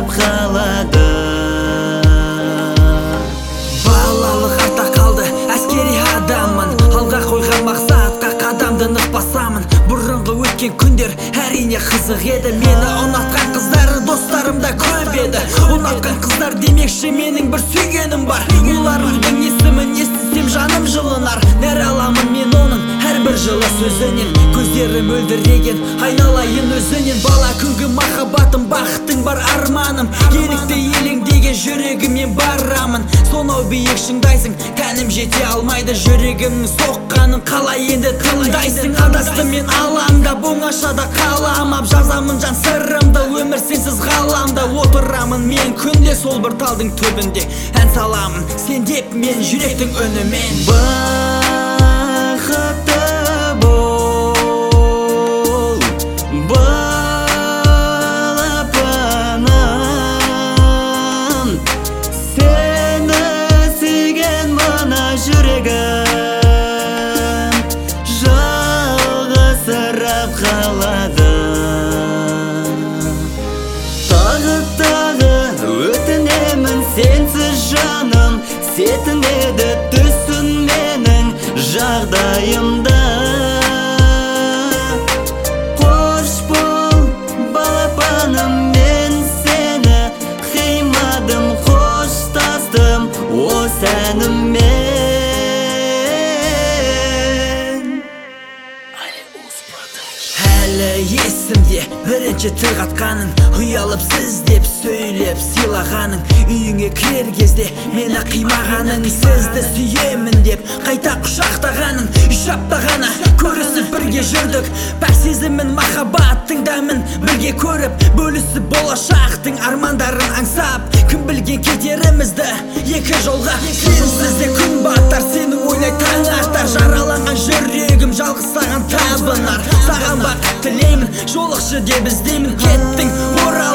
асырап қалады. Балалық артта қалды, әскери адаммын. Алға қойған мақсатқа қадамды нық басамын. Бұрынғы өткен күндер әрине қызық еді. Мені ұнатқан қыздары достарым да көп еді. Ұнатқан қыздар демекші менің бір сүйгенім бар. Олардың есімін естісем жаным жылынар. Нәр аламын мен оның әрбір жылы сөзінен. Көздері мөлдіреген айналайын өзінен. Бала күнгі махаббатым, бақытың бар арманым. Елікті елеңдеген жүрегімен барамын. Сонау биік шыңдайсың, тәнім жете алмайды. Жүрегімнің соққанын қалай енді тыңдайсың. Адастым мен алаңда, оңашада қаламап. Жазамын жан сырымды, өмір сенсіз ғаламда. Отырамын мен күнде сол бір талдың түбінде. Ән саламын сен деп мен жүректің үнімен. Бақытты бол, балапаным, сені сүйген мына жүрегім жалғасырап қалады. Тағы өтінемін сенсіз жаным, сетінеді түсін менің жағдайымда. Қош бол балапаным, мен сені қимадым, қоштастым осы әніммен. Әлі есімде бірінші тіл қатқаның, ұялып сіздеп сөйлеп сыйлағаның. Үйіңе кірер кезде мені қимағаның, сізді сүйемін деп қайта құшақтағаның. Үш апта ғана көрісіп бірге жүрдік, пәк сезімін махаббаттың дәмін бірге көріп, бөлісіп болашақтың армандарын аңсап. Кім білген кетерімізді екі жолға, сенсіз де күн батар, сені ойлай таң атар. Жараланған жүрегім жалғыз саған табынар. Саған бақыт тілеймін, жолықшы деп іздеймін. Кеттің орал